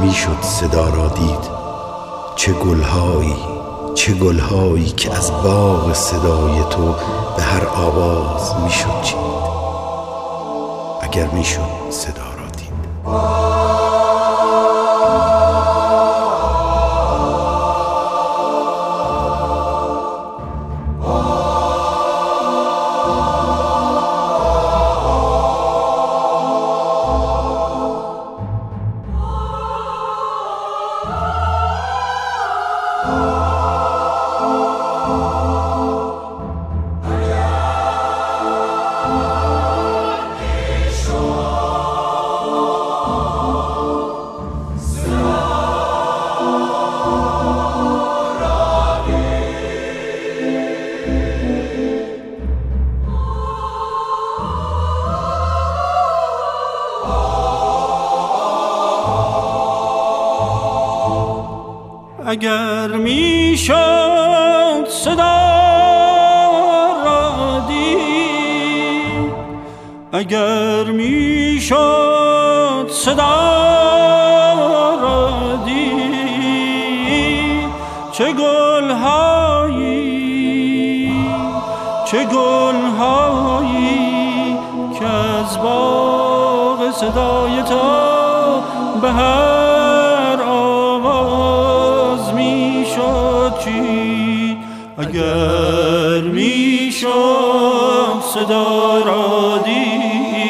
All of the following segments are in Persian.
میشد صدا را دید. چه گلهایی که از باغ صدای تو به هر آواز میشد چید. اگر میشد صدا را دید. اگر میشد صدا را دید، اگر میشد صدا را دید، چه گلهایی که از باغ صدای تو به هر آواز میشد چید. اگر میشد صدا را دید.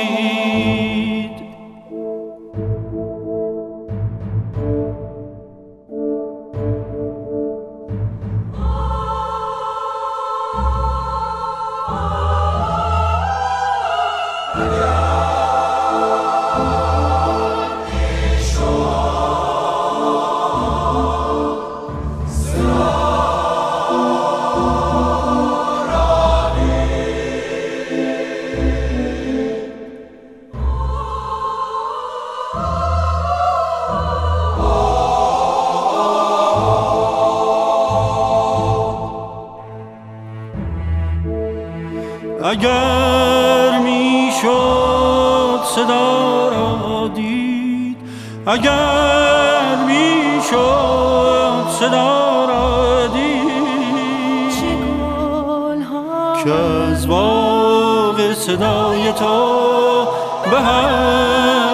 اگر میشد صدا را دید، اگر میشد صدا را دید، چه گل‌ها که از باغ صدای تو به هر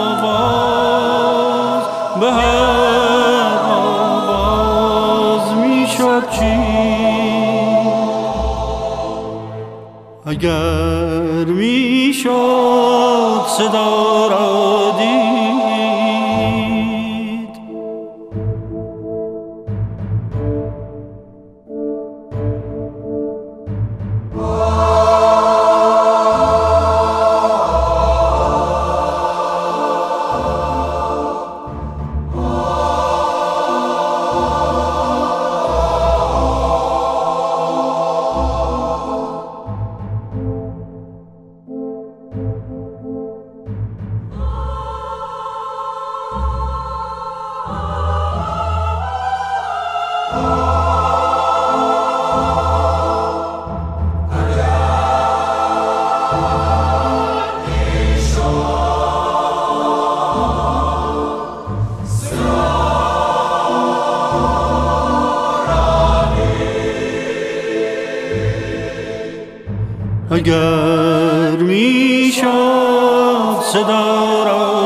آواز میشد چید. اگر میشد صدا را دید. اگر میشد صدا را